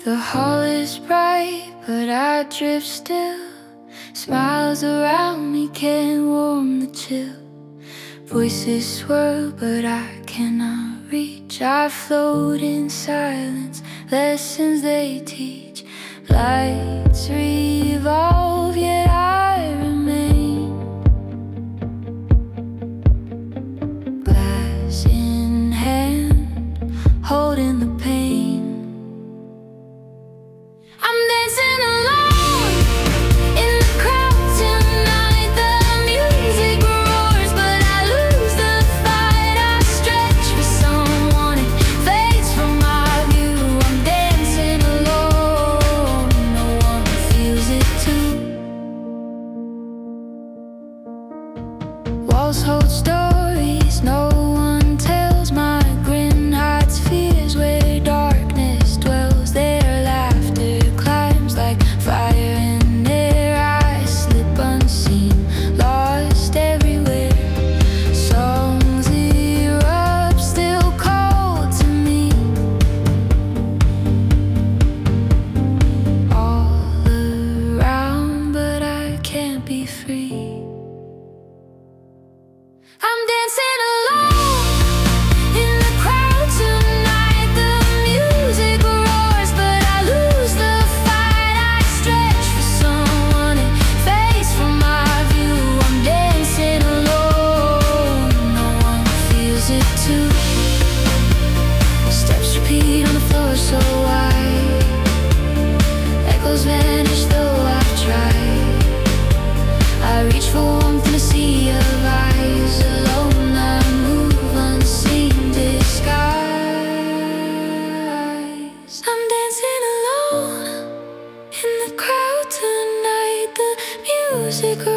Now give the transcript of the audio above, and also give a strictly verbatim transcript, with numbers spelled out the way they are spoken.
The hall is bright, but I drift still. Smiles around me can't warm the chill. Voices swirl, but I cannot reach. I float in silence, lessons they teach. Lights revolve, yet I remain. Glass in hand, holding the pain. I'm dancing alone in the crowd tonight. The music roars, but I lose the fight. I stretch for someone, it fades from my view. I'm dancing alone, no one feels it too. Walls hold stories no one tells. My grin hides fears where darkness dwells. Their laughter climbs like fire in air. I slip unseen, lost everywhere. Songs erupt, still cold to me. All around, but I can't be free. I'm dancing alone in the crowd tonight. The music roars, but I lose the fight. I stretch for someone, it fades from my view. I'm dancing alone, no one feels it too. Steps repeat on the floor so wide. Echoes vanish though I've tried. I reach for warmth in a sea of eyes. Alone I move unseen disguise. I'm dancing alone in the crowd tonight. The music